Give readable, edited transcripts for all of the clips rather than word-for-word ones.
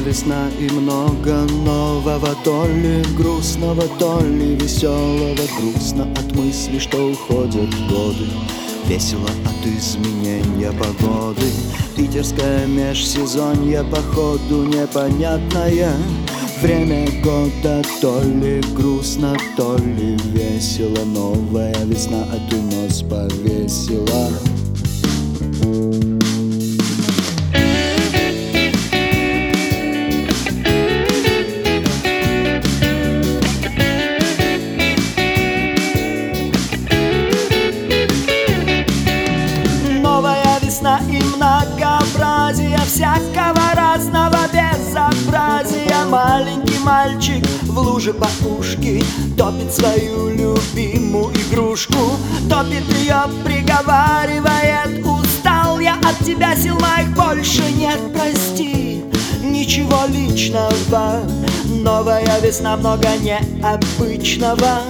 весна и много нового, то ли грустного, то ли веселого. Грустно от мысли, что уходят годы, весело от изменения погоды. Питерское межсезонье походу непонятное. Время года то ли грустно, то ли весело. Новая весна эту нос повесила. И многообразие всякого разного безобразия. Маленький мальчик в луже по ушки топит свою любимую игрушку, топит ее, приговаривает: устал я от тебя, сил моих больше нет, прости. Ничего личного, новая весна, много необычного.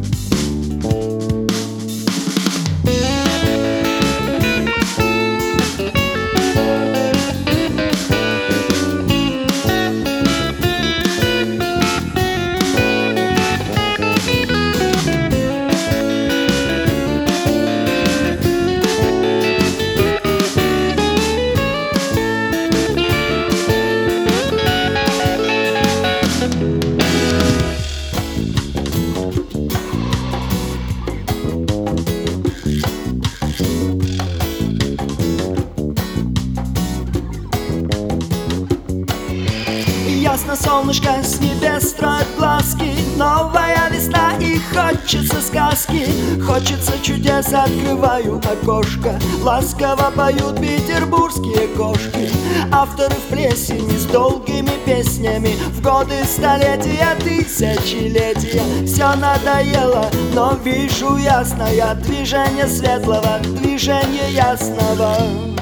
Ясно, солнышко с небес строит глазки. Новая весна и хочется сказки, хочется чудес. Открываю окошко, ласково поют петербургские кошки. Авторы в плесени с долгими песнями, в годы столетия, тысячелетия. Все надоело, но вижу ясно я движение светлого, движение ясного.